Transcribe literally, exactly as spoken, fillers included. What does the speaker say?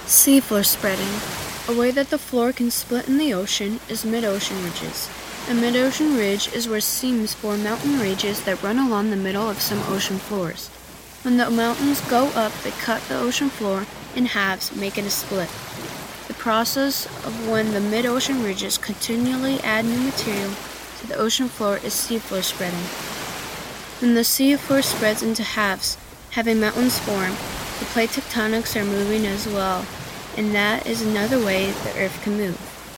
Seafloor spreading. A way that the floor can split in the ocean is mid-ocean ridges. A mid-ocean ridge is where seams form mountain ranges that run along the middle of some ocean floors. When the mountains go up, they cut the ocean floor in halves, making a split. The process of when the mid-ocean ridges continually add new material to the ocean floor is seafloor spreading. When the seafloor spreads into halves, having mountains form, the plate tectonics are moving as well, and that is another way the Earth can move.